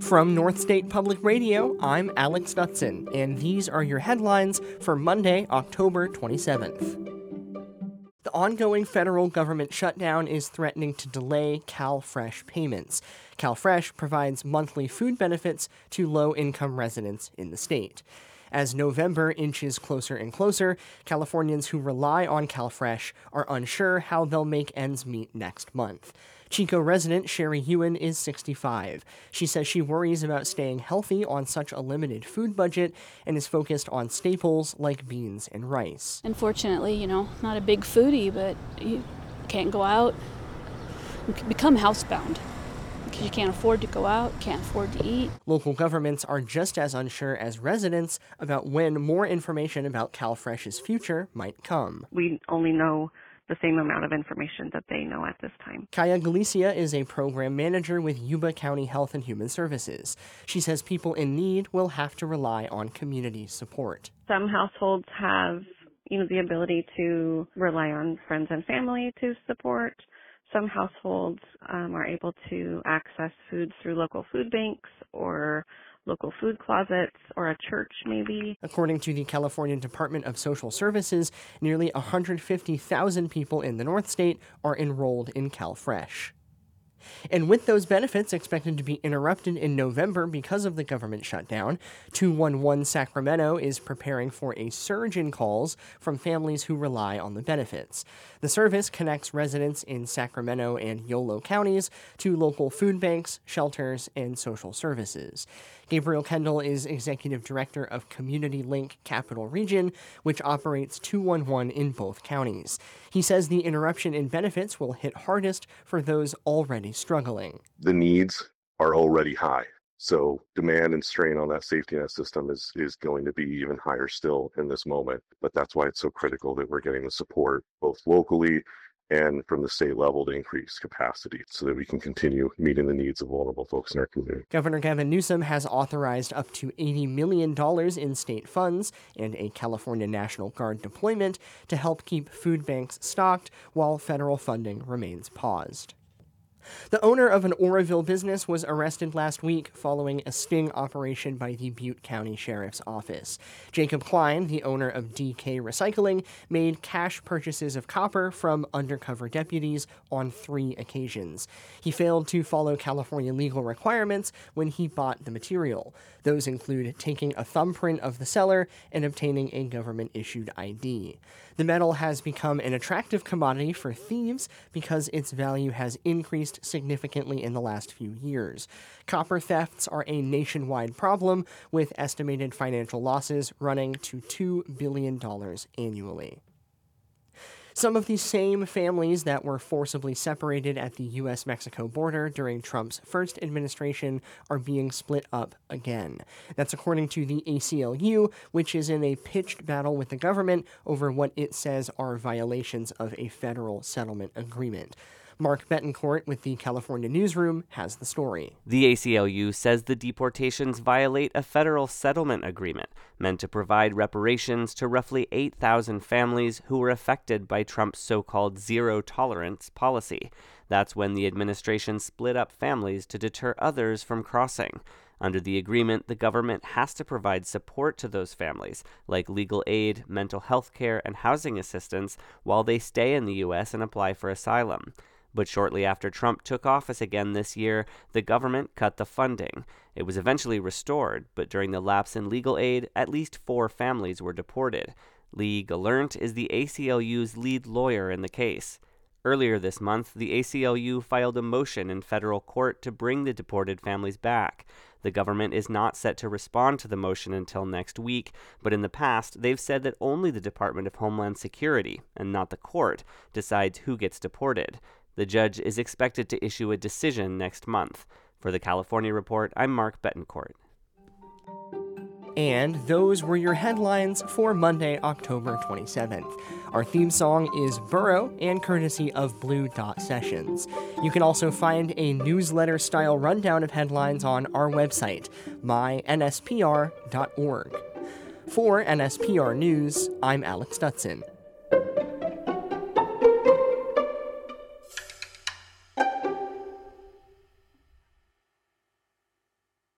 From North State Public Radio, I'm Alex Dutson, and these are your headlines for Monday, October 27th. The ongoing federal government shutdown is threatening to delay CalFresh payments. CalFresh provides monthly food benefits to low-income residents in the state. As November inches closer and closer, Californians who rely on CalFresh are unsure how they'll make ends meet next month. Chico resident Sherry Ewan is 65. She says she worries about staying healthy on such a limited food budget and is focused on staples like beans and rice. Unfortunately, not a big foodie, but you can't go out. You can become housebound because you can't afford to go out, can't afford to eat. Local governments are just as unsure as residents about when more information about CalFresh's future might come. We only know the same amount of information that they know at this time. Kaya Galicia is a program manager with Yuba County Health and Human Services. She says people in need will have to rely on community support. Some households have, the ability to rely on friends and family to support. Some households are able to access food through local food banks or local food closets, or a church maybe. According to the California Department of Social Services, nearly 150,000 people in the North State are enrolled in CalFresh. And with those benefits expected to be interrupted in November because of the government shutdown, 211 Sacramento is preparing for a surge in calls from families who rely on the benefits. The service connects residents in Sacramento and Yolo counties to local food banks, shelters, and social services. Gabriel Kendall is Executive Director of Community Link Capital Region, which operates 211 in both counties. He says the interruption in benefits will hit hardest for those already struggling. The needs are already high, so demand and strain on that safety net system is going to be even higher still in this moment. But that's why it's so critical that we're getting the support both locally and from the state level to increase capacity so that we can continue meeting the needs of vulnerable folks in our community. Governor Gavin Newsom has authorized up to $80 million in state funds and a California National Guard deployment to help keep food banks stocked while federal funding remains paused. The owner of an Oroville business was arrested last week following a sting operation by the Butte County Sheriff's Office. Jacob Klein, the owner of DK Recycling, made cash purchases of copper from undercover deputies on 3 occasions. He failed to follow California legal requirements when he bought the material. Those include taking a thumbprint of the seller and obtaining a government-issued ID. The metal has become an attractive commodity for thieves because its value has increased significantly in the last few years. Copper thefts are a nationwide problem, with estimated financial losses running to $2 billion annually. Some of the same families that were forcibly separated at the U.S.-Mexico border during Trump's first administration are being split up again. That's according to the ACLU, which is in a pitched battle with the government over what it says are violations of a federal settlement agreement. Mark Betancourt with the California Newsroom has the story. The ACLU says the deportations violate a federal settlement agreement meant to provide reparations to roughly 8,000 families who were affected by Trump's so-called zero-tolerance policy. That's when the administration split up families to deter others from crossing. Under the agreement, the government has to provide support to those families, like legal aid, mental health care, and housing assistance, while they stay in the U.S. and apply for asylum. But shortly after Trump took office again this year, the government cut the funding. It was eventually restored, but during the lapse in legal aid, at least 4 families were deported. Lee Gallant is the ACLU's lead lawyer in the case. Earlier this month, the ACLU filed a motion in federal court to bring the deported families back. The government is not set to respond to the motion until next week, but in the past, they've said that only the Department of Homeland Security, and not the court, decides who gets deported. The judge is expected to issue a decision next month. For the California Report, I'm Mark Betancourt. And those were your headlines for Monday, October 27th. Our theme song is Burrow, and courtesy of Blue Dot Sessions. You can also find a newsletter-style rundown of headlines on our website, mynspr.org. For NSPR News, I'm Alex Dutson.